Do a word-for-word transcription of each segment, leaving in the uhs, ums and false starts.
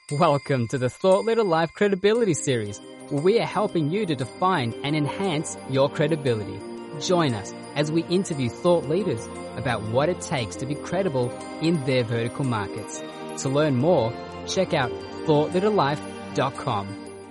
Welcome to the Thought Leader Life Credibility Series, where we are helping you to define and enhance your credibility. Join us as we interview thought leaders about what it takes to be credible in their vertical markets. To learn more, check out thought leader life dot com.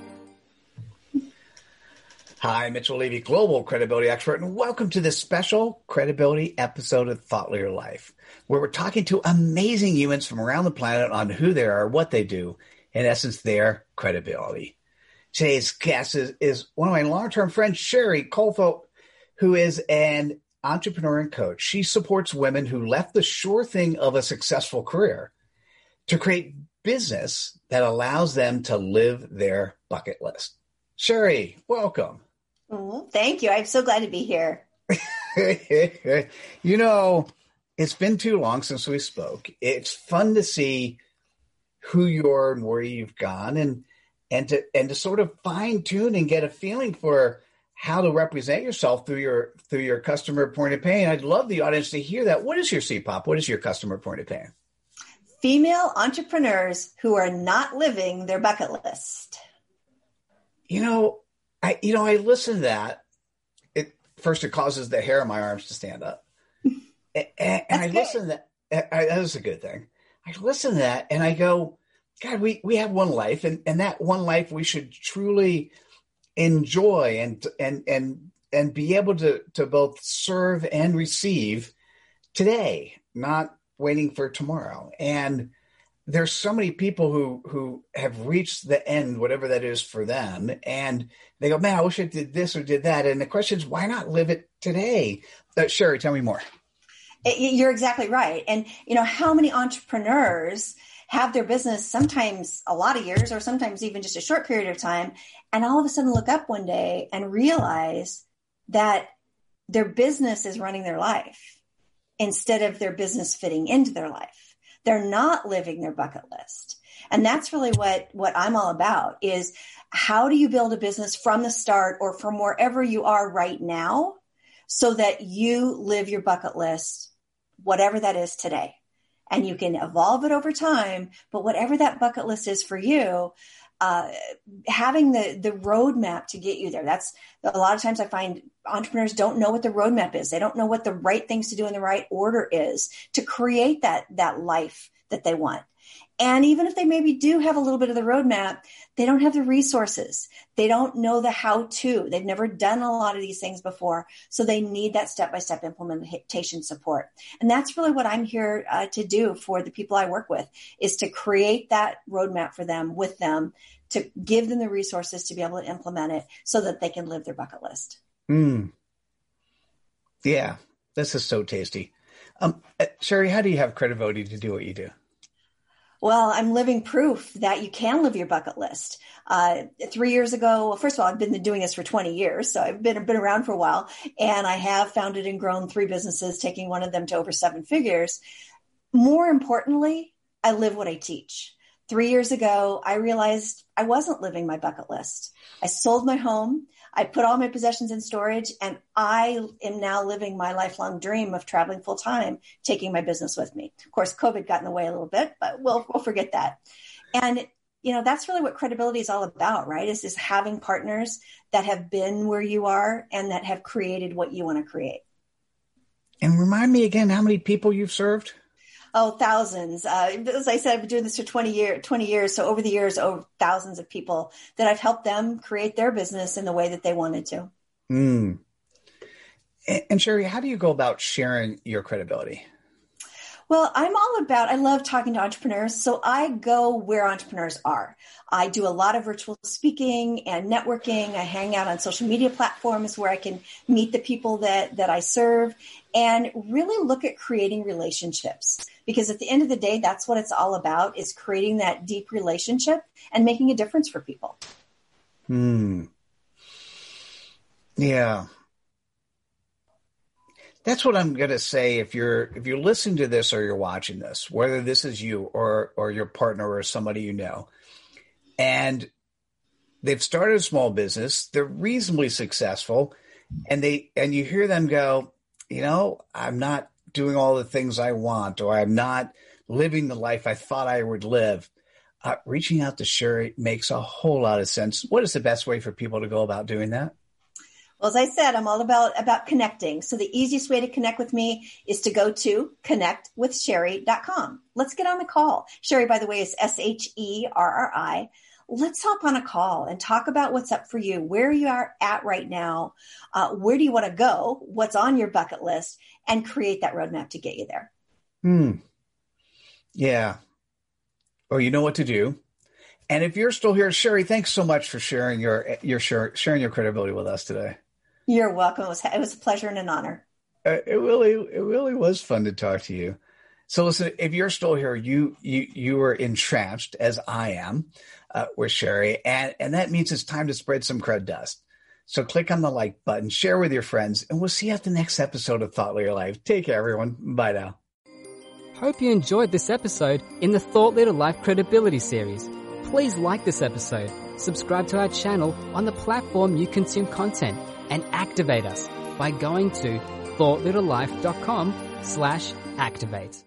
Hi, Mitchell Levy, Global Credibility Expert, and welcome to this special credibility episode of Thought Leader Life, where we're talking to amazing humans from around the planet on who they are, what they do, in essence, their credibility. Today's guest is, is one of my long-term friends, Sherry Colfo, who is an entrepreneur and coach. She supports women who left the sure thing of a successful career to create business that allows them to live their bucket list. Sherry, welcome. Mm, thank you. I'm so glad to be here. You know, it's been too long since we spoke. It's fun to see who you are and where you've gone, and and to and to sort of fine tune and get a feeling for how to represent yourself through your through your customer point of pain. I'd love the audience to hear that. What is your C POP? What is your customer point of pain? Female entrepreneurs who are not living their bucket list. You know, I you know I listen to that. It first it causes the hair on my arms to stand up, and, and I listen to that. I, that is a good thing. I listen to that and I go, God, we we have one life, and, and that one life we should truly enjoy and and and and be able to to both serve and receive today, not waiting for tomorrow. And there's so many people who who have reached the end, whatever that is for them, and they go, man, I wish I did this or did that. And the question is, why not live it today? Uh, Sherry, tell me more. You're exactly right. And, you know, how many entrepreneurs have their business sometimes a lot of years or sometimes even just a short period of time, and all of a sudden look up one day and realize that their business is running their life instead of their business fitting into their life. They're not living their bucket list. And that's really what, what I'm all about is how do you build a business from the start or from wherever you are right now so that you live your bucket list, whatever that is today. And you can evolve it over time, but whatever that bucket list is for you, uh, having the, the roadmap to get you there. That's a lot of times I find entrepreneurs don't know what the roadmap is. They don't know what the right things to do in the right order is to create that, that life that they want. And even if they maybe do have a little bit of the roadmap, they don't have the resources. They don't know the how-to. They've never done a lot of these things before. So they need that step-by-step implementation support. And that's really what I'm here uh, to do for the people I work with, is to create that roadmap for them, with them, to give them the resources to be able to implement it so that they can live their bucket list. Mm. Yeah, this is so tasty. Um, Sherry, how do you have credibility to do what you do? Well, I'm living proof that you can live your bucket list. Uh, three years ago, well, first of all, I've been doing this for twenty years, so I've been, been around for a while, and I have founded and grown three businesses, taking one of them to over seven figures. More importantly, I live what I teach. Three years ago, I realized I wasn't living my bucket list. I sold my home. I put all my possessions in storage, and I am now living my lifelong dream of traveling full time, taking my business with me. Of course, COVID got in the way a little bit, but we'll we'll forget that. And, you know, that's really what credibility is all about, right? Is is having partners that have been where you are and that have created what you want to create. And remind me again how many people you've served? Oh, thousands. Uh, as I said, I've been doing this for twenty years. So over the years, over thousands of people that I've helped them create their business in the way that they wanted to. Mm. And, and Sherry, how do you go about sharing your credibility? Well, I'm all about, I love talking to entrepreneurs. So I go where entrepreneurs are. I do a lot of virtual speaking and networking. I hang out on social media platforms where I can meet the people that, that I serve and really look at creating relationships. Because at the end of the day, that's what it's all about, is creating that deep relationship and making a difference for people. Hmm. Yeah. That's what I'm going to say. If you're if you're listening to this or you're watching this, whether this is you or or your partner or somebody you know, and they've started a small business, they're reasonably successful, and they and you hear them go, you know, I'm not doing all the things I want, or I'm not living the life I thought I would live. uh, reaching out to Sherry makes a whole lot of sense. What is the best way for people to go about doing that? Well, as I said, I'm all about, about connecting. So the easiest way to connect with me is to go to connect with sherry dot com. Let's get on the call. Sherry, by the way, is S H E R R I. Let's hop on a call and talk about what's up for you, where you are at right now, uh, where do you want to go, what's on your bucket list, and create that roadmap to get you there. Hmm. Yeah. Well, you know what to do. And if you're still here, Sherry, thanks so much for sharing your your sharing your credibility with us today. You're welcome. It was, it was a pleasure and an honor. Uh, it really, it really was fun to talk to you. So listen, if you're still here, you you you are entranced, as I am, uh, with Sherry, and and that means it's time to spread some cred dust. So click on the like button, share with your friends, and we'll see you at the next episode of Thought Leader Life. Take care, everyone. Bye now. Hope you enjoyed this episode in the Thought Leader Life Credibility series. Please like this episode, subscribe to our channel on the platform you consume content, and activate us by going to thought leader life dot com slash activate.